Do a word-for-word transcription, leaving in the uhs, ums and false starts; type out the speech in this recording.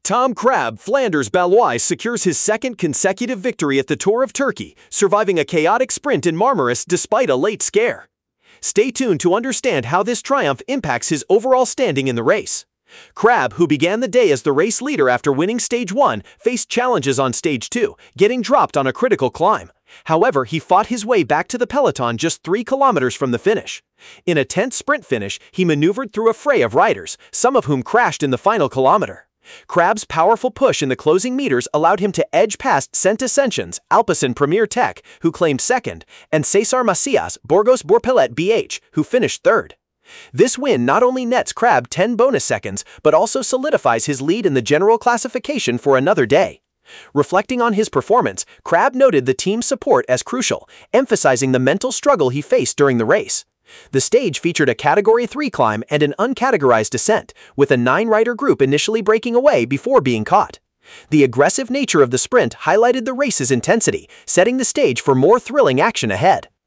Tom Crab Flanders Balois secures his second consecutive victory at the Tour of Turkey, surviving a chaotic sprint in Marmaris despite a late scare. Stay tuned to understand how this triumph impacts his overall standing in the race. Crab, who began the day as the race leader after winning Stage one, faced challenges on Stage two, getting dropped on a critical climb. However, he fought his way back to the peloton just three kilometers from the finish. In a tense sprint finish, he maneuvered through a fray of riders, some of whom crashed in the final kilometer. Crab's powerful push in the closing meters allowed him to edge past Cent Ascensions, Alpecin Premier Tech, who claimed second, and Cesar Macias, Burgos Borpelet B H, who finished third. This win not only nets Crab ten bonus seconds, but also solidifies his lead in the general classification for another day. Reflecting on his performance, Crab noted the team's support as crucial, emphasizing the mental struggle he faced during the race. The stage featured a Category three climb and an uncategorized descent, with a nine-rider group initially breaking away before being caught. The aggressive nature of the sprint highlighted the race's intensity, setting the stage for more thrilling action ahead.